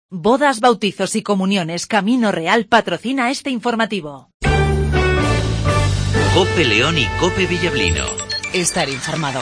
Bodas, bautizos y comuniones Camino Real patrocina este informativo. COPE León y COPE Villablino. Estar informado.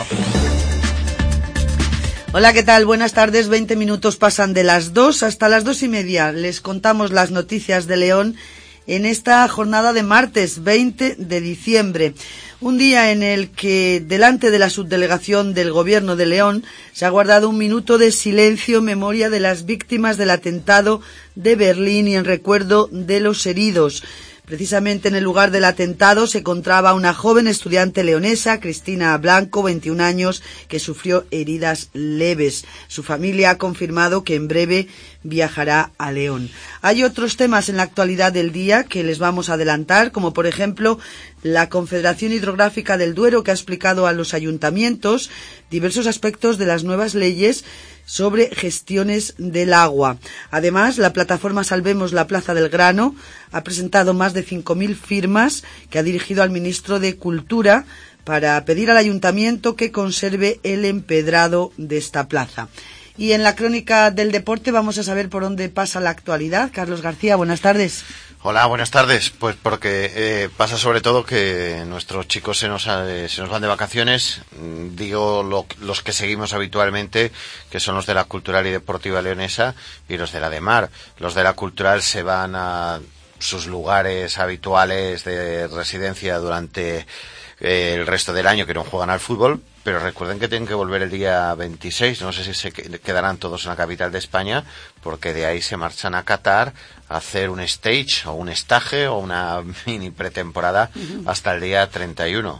Hola, ¿qué tal? Buenas tardes. 20 minutos pasan de las 2 hasta las 2:30. Les contamos las noticias de León en esta jornada de martes 20 de diciembre. Un día en el que, delante de la subdelegación del Gobierno de León, se ha guardado un minuto de silencio en memoria de las víctimas del atentado de Berlín y en recuerdo de los heridos. Precisamente en el lugar del atentado se encontraba una joven estudiante leonesa, Cristina Blanco, 21 años, que sufrió heridas leves. Su familia ha confirmado que en breve viajará a León. Hay otros temas en la actualidad del día que les vamos a adelantar, como por ejemplo la Confederación Hidrográfica del Duero, que ha explicado a los ayuntamientos diversos aspectos de las nuevas leyes sobre gestiones del agua. Además, la plataforma Salvemos la Plaza del Grano ha presentado más de 5.000 firmas que ha dirigido al ministro de Cultura para pedir al ayuntamiento que conserve el empedrado de esta plaza. Y en la crónica del deporte vamos a saber por dónde pasa la actualidad. Carlos García, buenas tardes. Hola, buenas tardes. Pues porque pasa sobre todo que nuestros chicos se nos van de vacaciones. Digo los que seguimos habitualmente, que son los de la Cultural y Deportiva Leonesa y los de la de Mar. Los de la Cultural se van a sus lugares habituales de residencia durante el resto del año, que no juegan al fútbol. Pero recuerden que tienen que volver el día 26, no sé si se quedarán todos en la capital de España, porque de ahí se marchan a Qatar a hacer un stage o un estaje o una mini pretemporada hasta el día 31.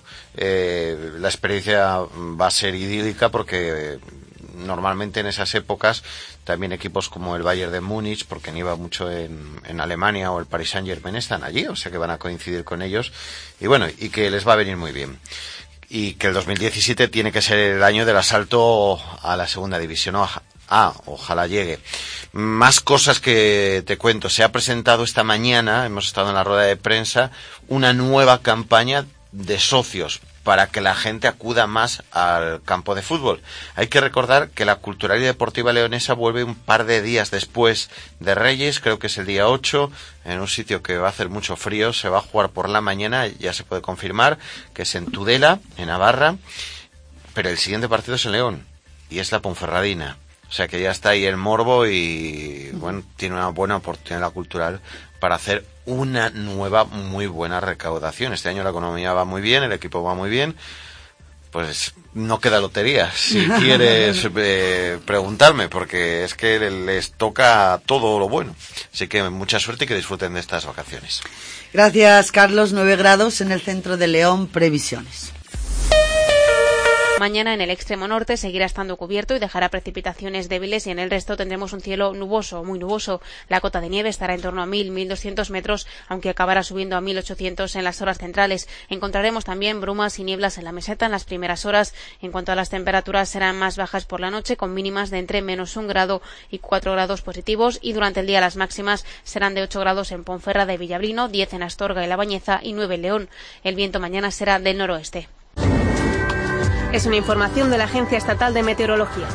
La experiencia va a ser idílica porque normalmente en esas épocas también equipos como el Bayern de Múnich, porque nieva mucho en Alemania, o el Paris Saint-Germain están allí, o sea que van a coincidir con ellos y bueno, y que les va a venir muy bien. Y que el 2017 tiene que ser el año del asalto a la segunda división A, ojalá llegue. Más cosas que te cuento. Se ha presentado esta mañana, hemos estado en la rueda de prensa, una nueva campaña de socios para que la gente acuda más al campo de fútbol. Hay que recordar que la Cultural y Deportiva Leonesa vuelve un par de días después de Reyes, creo que es el día 8, en un sitio que va a hacer mucho frío. Se va a jugar por la mañana, ya se puede confirmar, que es en Tudela, en Navarra, pero el siguiente partido es en León, y es la Ponferradina. O sea que ya está ahí el morbo y, bueno, tiene una buena oportunidad la Cultural para hacer una nueva muy buena recaudación. Este año la economía va muy bien, el equipo va muy bien. Pues no queda lotería, si quieres preguntarme, porque es que les toca todo lo bueno. Así que mucha suerte y que disfruten de estas vacaciones. Gracias, Carlos. 9 grados en el centro de León. Previsiones. Mañana en el extremo norte seguirá estando cubierto y dejará precipitaciones débiles, y en el resto tendremos un cielo nuboso, muy nuboso. La cota de nieve estará en torno a 1.200 metros, aunque acabará subiendo a 1.800 en las horas centrales. Encontraremos también brumas y nieblas en la meseta en las primeras horas. En cuanto a las temperaturas, serán más bajas por la noche, con mínimas de entre -1 grado y 4 grados positivos, y durante el día las máximas serán de 8 grados en Ponferrada y Villablino, 10 en Astorga y La Bañeza y 9 en León. El viento mañana será del noroeste. Es una información de la Agencia Estatal de Meteorología.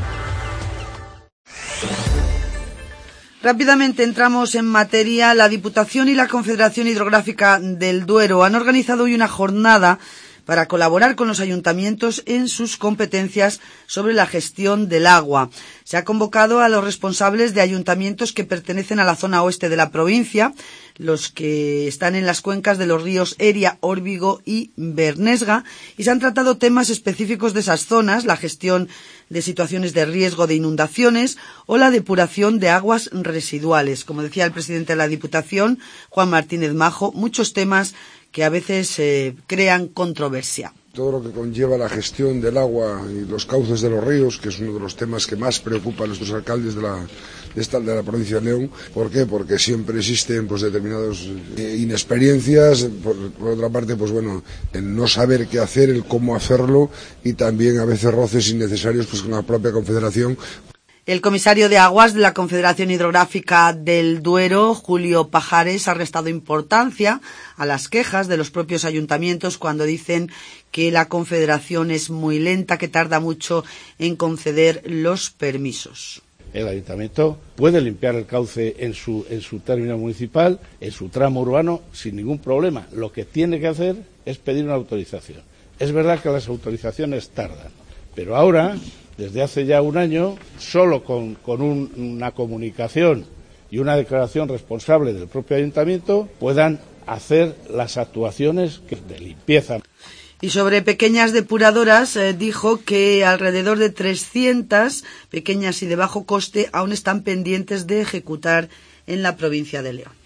Rápidamente entramos en materia. La Diputación y la Confederación Hidrográfica del Duero han organizado hoy una jornada para colaborar con los ayuntamientos en sus competencias sobre la gestión del agua. Se ha convocado a los responsables de ayuntamientos que pertenecen a la zona oeste de la provincia, los que están en las cuencas de los ríos Eria, Órbigo y Bernesga, y se han tratado temas específicos de esas zonas, la gestión de situaciones de riesgo de inundaciones o la depuración de aguas residuales. Como decía el presidente de la Diputación, Juan Martínez Majo, muchos temas que a veces crean controversia. Todo lo que conlleva la gestión del agua y los cauces de los ríos, que es uno de los temas que más preocupa a nuestros alcaldes de la provincia de León. ¿Por qué? Porque siempre existen determinadas inexperiencias, por otra parte, el no saber qué hacer, el cómo hacerlo, y también a veces roces innecesarios con la propia Confederación. El comisario de Aguas de la Confederación Hidrográfica del Duero, Julio Pajares, ha restado importancia a las quejas de los propios ayuntamientos cuando dicen que la Confederación es muy lenta, que tarda mucho en conceder los permisos. El ayuntamiento puede limpiar el cauce en su término municipal, en su tramo urbano, sin ningún problema. Lo que tiene que hacer es pedir una autorización. Es verdad que las autorizaciones tardan, pero ahora, desde hace ya un año, solo con una comunicación y una declaración responsable del propio ayuntamiento, puedan hacer las actuaciones de limpieza. Y sobre pequeñas depuradoras, dijo que alrededor de 300 pequeñas y de bajo coste aún están pendientes de ejecutar en la provincia de León.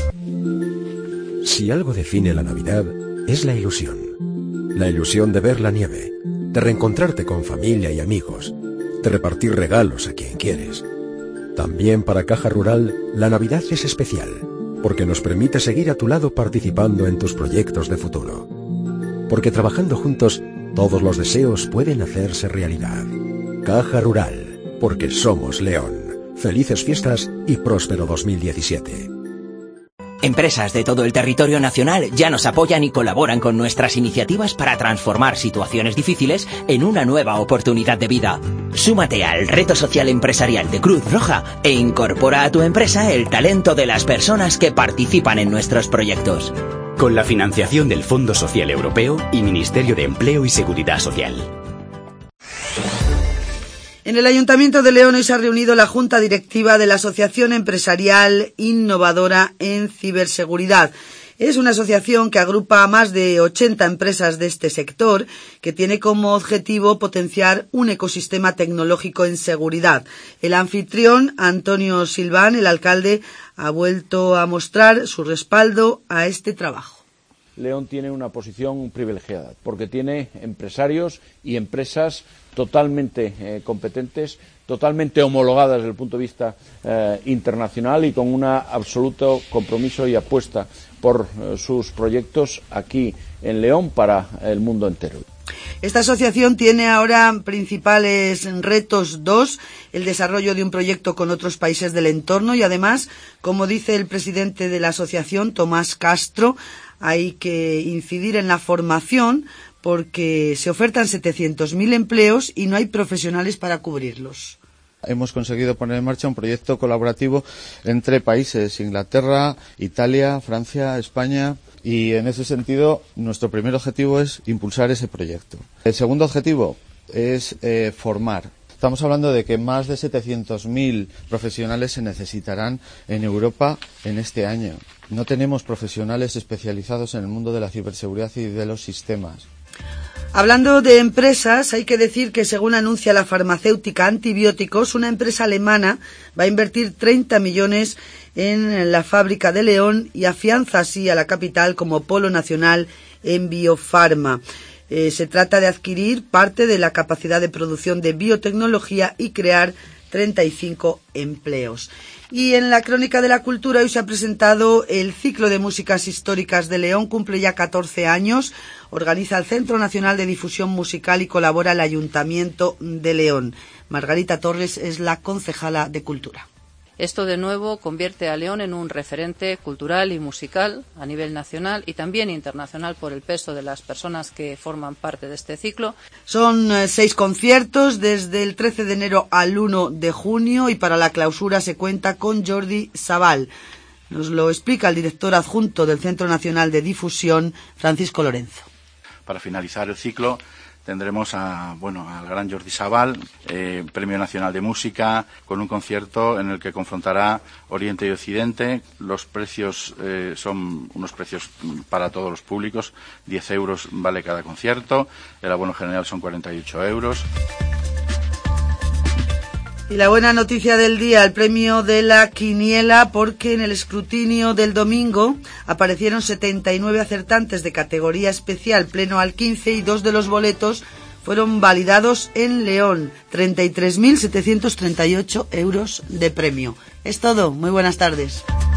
Si algo define la Navidad, es la ilusión. La ilusión de ver la nieve, de reencontrarte con familia y amigos, de repartir regalos a quien quieres. También para Caja Rural, la Navidad es especial, porque nos permite seguir a tu lado participando en tus proyectos de futuro. Porque trabajando juntos, todos los deseos pueden hacerse realidad. Caja Rural, porque somos León. Felices fiestas y próspero 2017. Empresas de todo el territorio nacional ya nos apoyan y colaboran con nuestras iniciativas para transformar situaciones difíciles en una nueva oportunidad de vida. Súmate al reto social empresarial de Cruz Roja e incorpora a tu empresa el talento de las personas que participan en nuestros proyectos. Con la financiación del Fondo Social Europeo y Ministerio de Empleo y Seguridad Social. En el Ayuntamiento de León hoy se ha reunido la Junta Directiva de la Asociación Empresarial Innovadora en Ciberseguridad. Es una asociación que agrupa a más de 80 empresas de este sector, que tiene como objetivo potenciar un ecosistema tecnológico en seguridad. El anfitrión, Antonio Silván, el alcalde, ha vuelto a mostrar su respaldo a este trabajo. León tiene una posición privilegiada, porque tiene empresarios y empresas totalmente competentes, totalmente homologadas desde el punto de vista internacional y con un absoluto compromiso y apuesta por sus proyectos aquí en León para el mundo entero. Esta asociación tiene ahora principales retos: 2, el desarrollo de un proyecto con otros países del entorno y además, como dice el presidente de la asociación, Tomás Castro, hay que incidir en la formación porque se ofertan 700.000 empleos y no hay profesionales para cubrirlos. Hemos conseguido poner en marcha un proyecto colaborativo entre países: Inglaterra, Italia, Francia, España, y en ese sentido nuestro primer objetivo es impulsar ese proyecto. El segundo objetivo es formar. Estamos hablando de que más de 700.000 profesionales se necesitarán en Europa en este año. No tenemos profesionales especializados en el mundo de la ciberseguridad y de los sistemas. Hablando de empresas, hay que decir que según anuncia la farmacéutica Antibióticos, una empresa alemana va a invertir 30 millones en la fábrica de León y afianza así a la capital como polo nacional en biofarma. Se trata de adquirir parte de la capacidad de producción de biotecnología y crear 35 empleos. Y en la Crónica de la Cultura hoy se ha presentado el ciclo de músicas históricas de León, cumple ya 14 años, organiza el Centro Nacional de Difusión Musical y colabora el Ayuntamiento de León. Margarita Torres es la concejala de Cultura. Esto de nuevo convierte a León en un referente cultural y musical a nivel nacional y también internacional por el peso de las personas que forman parte de este ciclo. Son 6 conciertos desde el 13 de enero al 1 de junio y para la clausura se cuenta con Jordi Sabal. Nos lo explica el director adjunto del Centro Nacional de Difusión, Francisco Lorenzo. Para finalizar el ciclo tendremos al gran Jordi Sabal, Premio Nacional de Música, con un concierto en el que confrontará Oriente y Occidente. Los precios son unos precios para todos los públicos, 10 euros vale cada concierto, el abono general son 48 euros. Y la buena noticia del día, el premio de la quiniela, porque en el escrutinio del domingo aparecieron 79 acertantes de categoría especial, pleno al 15, y 2 de los boletos fueron validados en León. 33.738 euros de premio. Es todo. Muy buenas tardes.